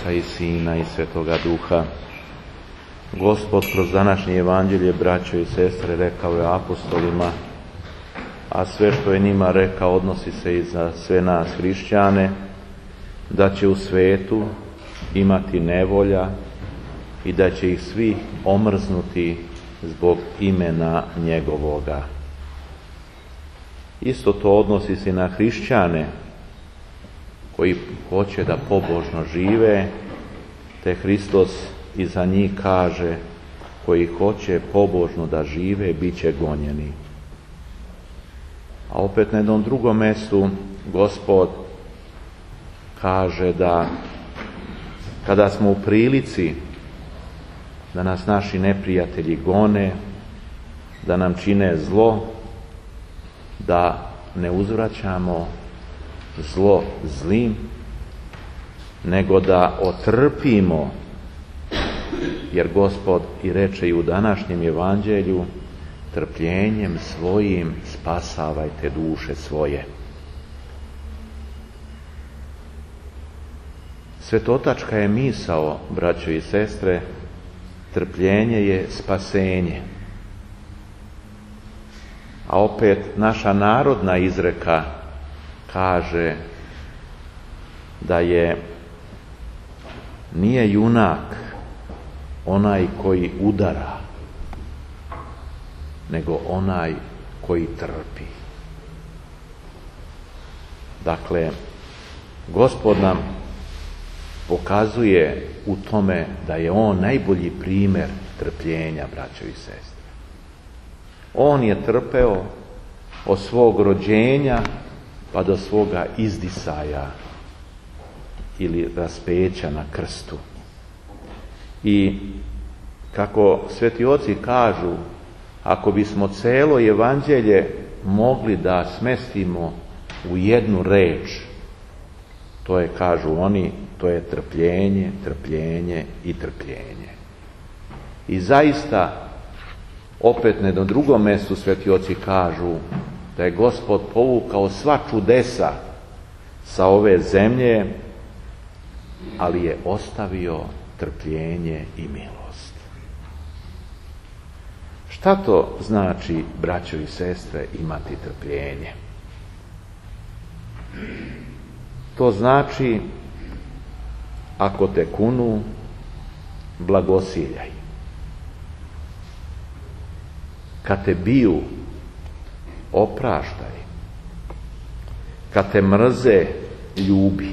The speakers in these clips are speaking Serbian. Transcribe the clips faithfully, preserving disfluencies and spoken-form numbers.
Oca i Sina i Svetoga Duha. Gospod kroz današnje evanđelje, braćo i sestre, rekao je apostolima, a sve što je njima rekao odnosi se i za sve nas hrišćane, da će u svetu imati nevolja i da će ih svi omrznuti zbog imena njegovoga. Isto to odnosi se na hrišćane koji hoće da pobožno žive, te Hristos i za njih kaže, koji hoće pobožno da žive, bit će gonjeni. A opet na jednom drugom mjestu Gospod kaže da kada smo u prilici da nas naši neprijatelji gone, da nam čine zlo, da ne uzvraćamo zlo zlim, nego da otrpimo, jer Gospod i reče i u današnjem evanđelju, trpljenjem svojim spasavajte duše svoje. Svetotačka je misao, braćo i sestre, trpljenje je spasenje. A opet naša narodna izreka kaže da je nije junak onaj koji udara, nego onaj koji trpi. Dakle, Gospod nam pokazuje u tome da je on najbolji primjer trpljenja, braćo i sestre. On je trpeo od svog rođenja pa do svoga izdisaja ili raspeća na krstu. I kako sveti oci kažu, ako bismo celo evanđelje mogli da smestimo u jednu reč, to je, kažu oni, to je trpljenje, trpljenje i trpljenje. I zaista, opet na jednom drugom mjestu sveti oci kažu da je Gospod povukao sva čudesa sa ove zemlje, ali je ostavio trpljenje i milost. Šta to znači, braćo i sestre, imati trpljenje? To znači, ako te kunu, blagosiljaj. Kad te biju, opraštaj. Kad te mrze, ljubi.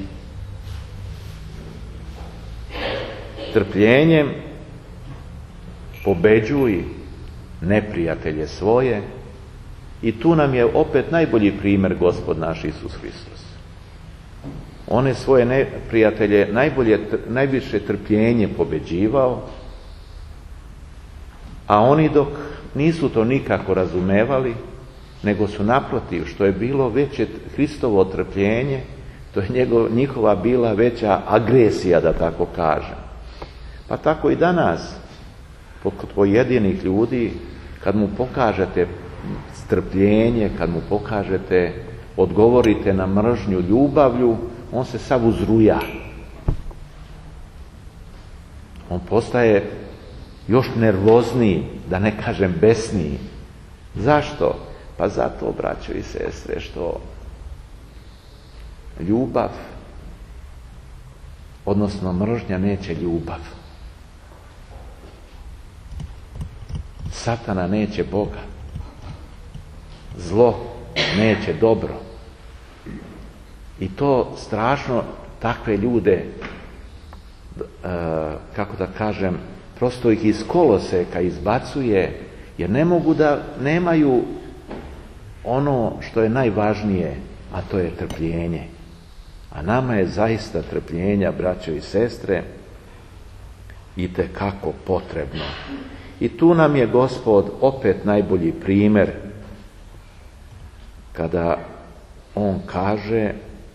Trpljenjem pobeđuj neprijatelje svoje, i tu nam je opet najbolji primjer Gospod naš Isus Hristos. On je svoje neprijatelje najbolje, najviše trpljenje pobeđivao, a oni dok nisu to nikako razumevali, nego su naprotiv, što je bilo veće Hristovo trpljenje, to je njegov, njihova bila veća agresija, da tako kažem. Pa tako i danas, kod pojedinih ljudi, kad mu pokažete strpljenje, kad mu pokažete, odgovorite na mržnju ljubavlju, on se sav uzruja. On postaje još nervozniji, da ne kažem besniji. Zašto? Pa zato, braćo i sestre, što ljubav, odnosno mržnja, neće ljubav. Satana neće Boga. Zlo neće dobro. I to strašno takve ljude, kako da kažem, prosto ih iz koloseka izbacuje, jer ne mogu da nemaju ono što je najvažnije, a to je trpljenje. A nama je zaista trpljenja, braćo i sestre, itekako potrebno. I tu nam je Gospod opet najbolji primjer, kada on kaže,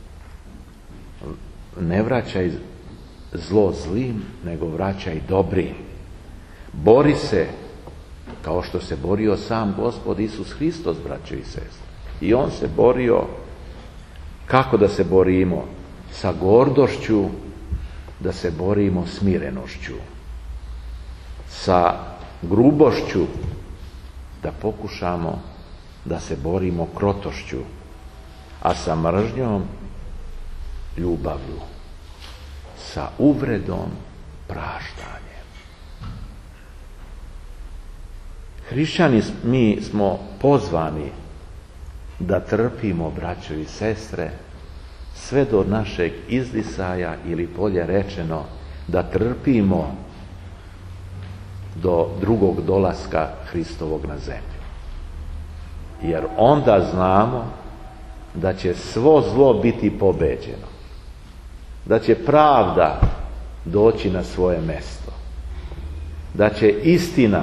ne vraćaj zlo zlim, nego vraćaj dobrim. Bori se kao što se borio sam Gospod Isus Hristos, braćo i sestre. I on se borio. Kako da se borimo? Sa gordošću da se borimo smirenošću, sa grubošću da pokušamo da se borimo krotošću, a sa mržnjom ljubavlju, sa uvredom praštanjem. Hrišćani mi smo pozvani da trpimo, braćo i sestre, sve do našeg izdisaja, ili bolje rečeno, da trpimo do drugog dolaska Hristovog na zemlju. Jer onda znamo da će svo zlo biti pobeđeno, da će pravda doći na svoje mesto, da će istina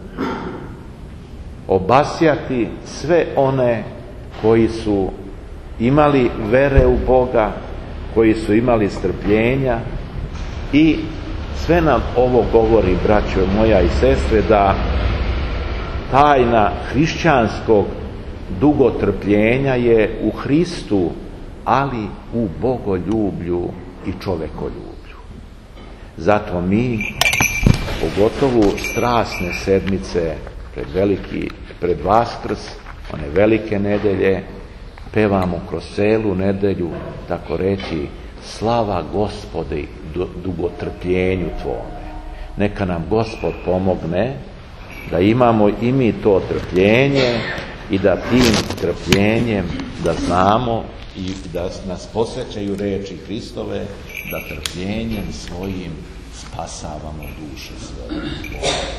obasjati sve one koji su imali vere u Boga, koji su imali strpljenja, i sve nam ovo govori, braćo moja i sestre, da tajna hrišćanskog dugotrpljenja je u Hristu, ali u bogoljublju i čovekoljublju. Zato mi, pogotovo strasne sedmice pred veliki, pred Vaskrs, one velike nedelje, pevamo kroz celu nedelju, tako reći, slava Gospode dugotrpljenju Tvome. Neka nam Gospod pomogne da imamo i mi to trpljenje i da tim trpljenjem da znamo i da nas posvećaju reči Hristove, da trpljenjem svojim spasavamo duše svoje.